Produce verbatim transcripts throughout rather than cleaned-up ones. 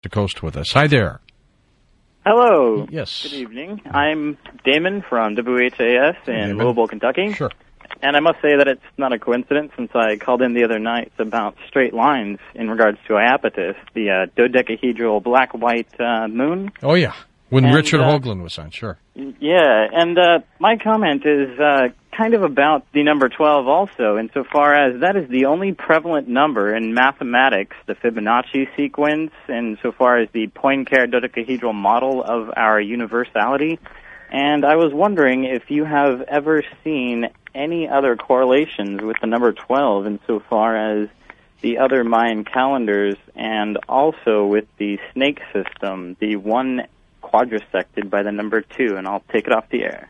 to Coast with us. Hi there. Hello. Yes. Good evening. I'm Damon from W H A S in Damon. Louisville, Kentucky. Sure. And I must say that it's not a coincidence since I called in the other night about straight lines in regards to Iapetus, the uh, dodecahedral black-white uh, moon. Oh, yeah. When And, Richard uh, Hoagland was on, sure. Yeah, and uh, my comment is uh, kind of about the number twelve also, insofar as that is the only prevalent number in mathematics, the Fibonacci sequence, and so far as the Poincare dodecahedral model of our universality. And I was wondering if you have ever seen any other correlations with the number twelve insofar as the other Mayan calendars and also with the snake system, the one quadrisected by the number two, and I'll take it off the air.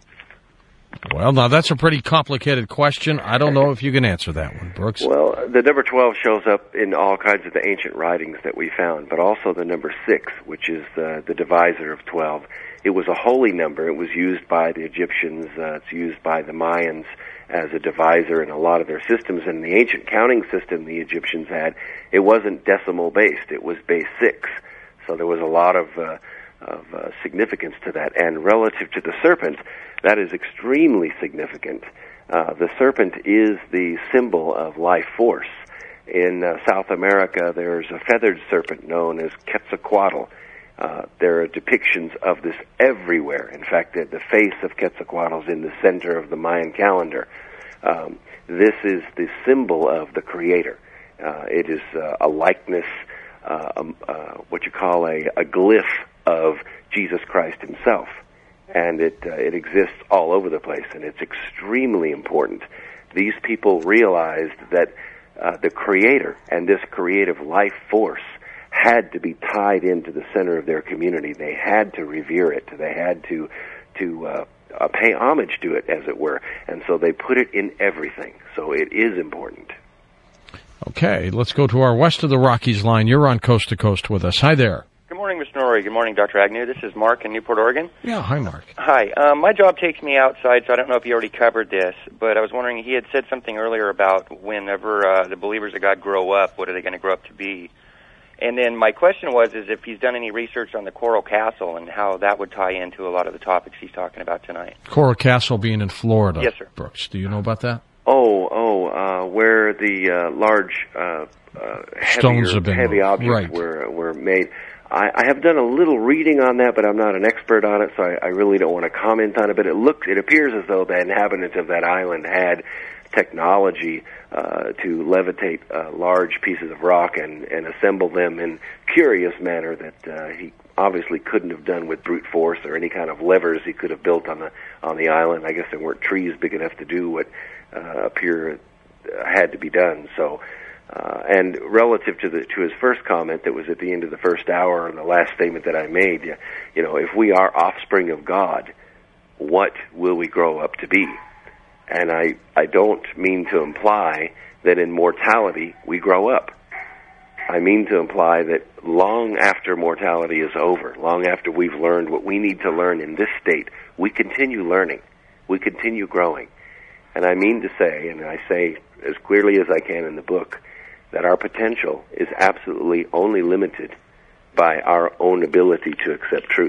Well, now that's a pretty complicated question. I don't know if you can answer that one, Brooks. Well, the number twelve shows up in all kinds of the ancient writings that we found, but also the number six, which is uh, the divisor of twelve. It was a holy number. It was used by the Egyptians. Uh, it's used by the Mayans as a divisor in a lot of their systems. And the ancient counting system the Egyptians had, it wasn't decimal-based. It was base six. So there was a lot of... Uh, of uh, significance to that. And relative to the serpent, that is extremely significant. Uh, the serpent is the symbol of life force. In uh, South America, there's a feathered serpent known as Quetzalcoatl. Uh, there are depictions of this everywhere. In fact, the, the face of Quetzalcoatl is in the center of the Mayan calendar. Um, this is the symbol of the Creator. Uh, it is uh, a likeness, uh, um, uh, what you call a, a glyph of Jesus Christ himself, and it uh, it exists all over the place, and it's extremely important. These people realized that uh, the Creator and this creative life force had to be tied into the center of their community. They had to revere it. They had to to uh, uh, pay homage to it, as it were, and so they put it in everything. So it is important. Okay, let's go to our West of the Rockies line. You're on Coast to Coast with us. Hi there. Good morning, Mister Norrie. Good morning, Doctor Agnew. This is Mark in Newport, Oregon. Yeah, hi, Mark. Hi. Um, my job takes me outside, so I don't know if you already covered this, but I was wondering, he had said something earlier about whenever uh, the believers of God grow up, what are they going to grow up to be? And then my question was, is if he's done any research on the Coral Castle and how that would tie into a lot of the topics he's talking about tonight. Coral Castle being in Florida. Yes, sir. Brooks, do you know about that? Oh, oh, uh, where the uh, large uh, uh, Stones heavier, have been heavy moved. objects Right. were were made. I, I have done a little reading on that, but I'm not an expert on it, so I, I really don't want to comment on it. But it looks, it appears as though the inhabitants of that island had technology uh, to levitate uh, large pieces of rock and, and assemble them in curious manner that uh, he obviously couldn't have done with brute force or any kind of levers he could have built on the on the island. I guess there weren't trees big enough to do what uh, appear uh, had to be done. So. Uh, and relative to the to his first comment that was at the end of the first hour and the last statement that I made, you, you know, if we are offspring of God, what will we grow up to be? And I, I don't mean to imply that in mortality we grow up. I mean to imply that long after mortality is over, long after we've learned what we need to learn in this state, we continue learning. We continue growing. And I mean to say, and I say as clearly as I can in the book, that our potential is absolutely only limited by our own ability to accept truth.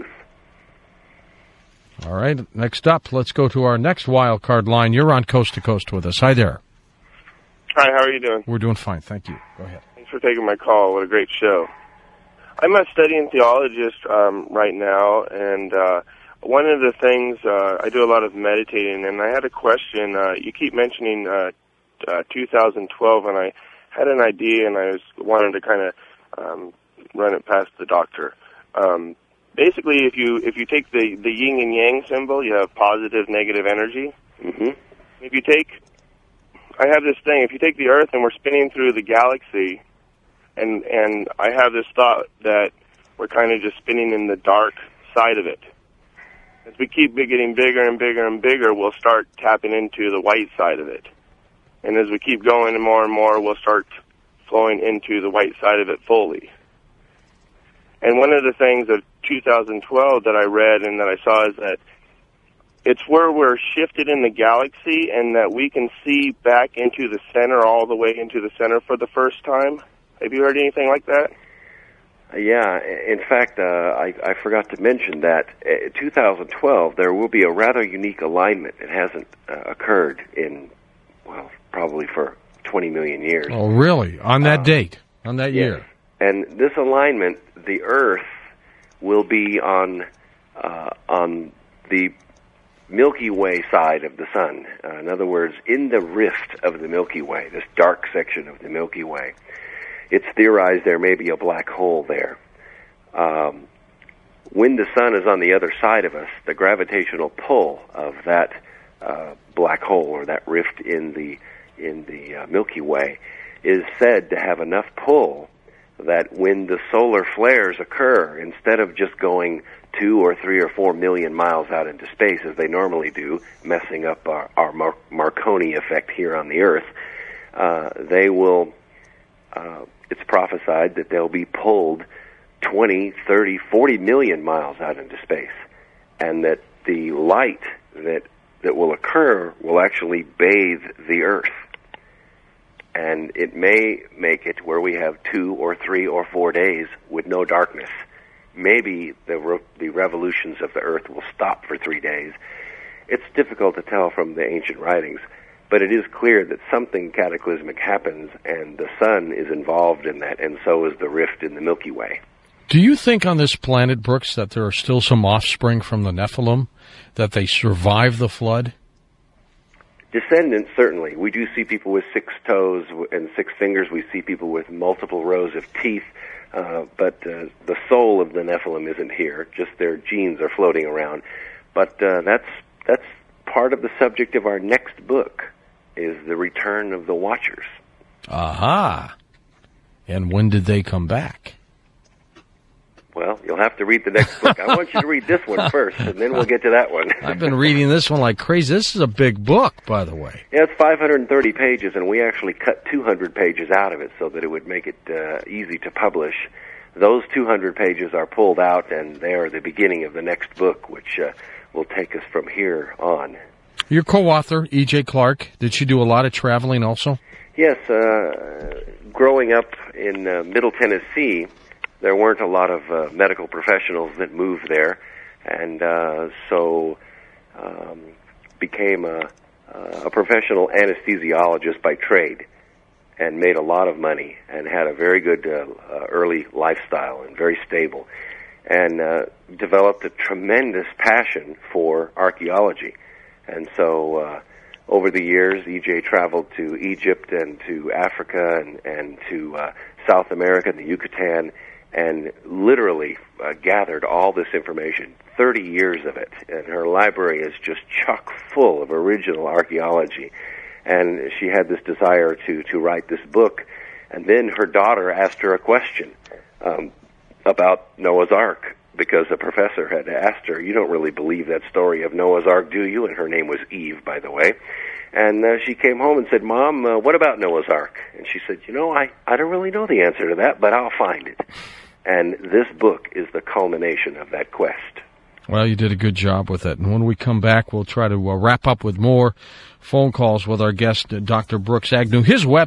All right, next up, let's go to our next wild card line. You're on Coast to Coast with us. Hi there. Hi, how are you doing? We're doing fine, thank you. Go ahead. Thanks for taking my call. What a great show. I'm a studying theologist um, right now, and uh, one of the things, uh, I do a lot of meditating, and I had a question. Uh, you keep mentioning uh, uh, two thousand twelve, and I had an idea, and I was wanted to kind of um, run it past the doctor. Um, basically, if you if you take the, the yin and yang symbol, you have positive, negative energy. Mm-hmm. If you take, I have this thing, if you take the Earth and we're spinning through the galaxy, and and I have this thought that we're kind of just spinning in the dark side of it. As we keep getting bigger and bigger and bigger, we'll start tapping into the white side of it. And as we keep going and more and more, we'll start flowing into the white side of it fully. And one of the things of two thousand twelve that I read and that I saw is that it's where we're shifted in the galaxy and that we can see back into the center, all the way into the center for the first time. Have you heard anything like that? Yeah, in fact, uh, I, I forgot to mention that in two thousand twelve there will be a rather unique alignment. It hasn't uh, occurred in, well, probably for twenty million years. Oh, really? On that uh, date? On that yes. year? And this alignment, the Earth will be on uh, on the Milky Way side of the Sun. Uh, in other words, in the rift of the Milky Way, this dark section of the Milky Way. It's theorized there may be a black hole there. Um, when the sun is on the other side of us, the gravitational pull of that uh, black hole or that rift in the in the uh, Milky Way is said to have enough pull that when the solar flares occur, instead of just going two or three or four million miles out into space as they normally do, messing up our, our Mar- Marconi effect here on the Earth, uh, they will. Uh, it's prophesied that they'll be pulled twenty, thirty, forty million miles out into space, and that the light that that will occur will actually bathe the Earth. And it may make it where we have two or three or four days with no darkness. Maybe the re- the revolutions of the Earth will stop for three days. It's difficult to tell from the ancient writings. But it is clear that something cataclysmic happens, and the sun is involved in that, and so is the rift in the Milky Way. Do you think on this planet, Brooks, that there are still some offspring from the Nephilim, that they survived the flood? Descendants, certainly. We do see people with six toes and six fingers. We see people with multiple rows of teeth. Uh, but uh, the soul of the Nephilim isn't here. Just their genes are floating around. But uh, that's that's part of the subject of our next book, is the return of the Watchers. Aha. And when did they come back? Well, you'll have to read the next book. I want you to read this one first, and then we'll get to that one. I've been reading this one like crazy. This is a big book, by the way. Yeah, it's five hundred thirty pages, and we actually cut two hundred pages out of it so that it would make it uh, easy to publish. Those two hundred pages are pulled out, and they are the beginning of the next book, which uh, will take us from here on. Your co-author, E J Clark, did she do a lot of traveling also? Yes. Uh, growing up in uh, Middle Tennessee, there weren't a lot of uh, medical professionals that moved there, and uh, so um, became a, a professional anesthesiologist by trade, and made a lot of money, and had a very good uh, uh, early lifestyle, and very stable, and uh, developed a tremendous passion for archaeology. And so uh, over the years, E J traveled to Egypt and to Africa and, and to uh, South America and the Yucatan, and literally uh, gathered all this information, thirty years of it. And her library is just chock full of original archaeology. And she had this desire to, to write this book. And then her daughter asked her a question um, about Noah's Ark, because a professor had asked her, "You don't really believe that story of Noah's Ark, do you?" And her name was Eve, by the way. And uh, she came home and said, "Mom, uh, what about Noah's Ark?" And she said, "You know, I, I don't really know the answer to that, but I'll find it." And this book is the culmination of that quest. Well, you did a good job with it. And when we come back, we'll try to uh, wrap up with more phone calls with our guest, Doctor Brooks Agnew. His web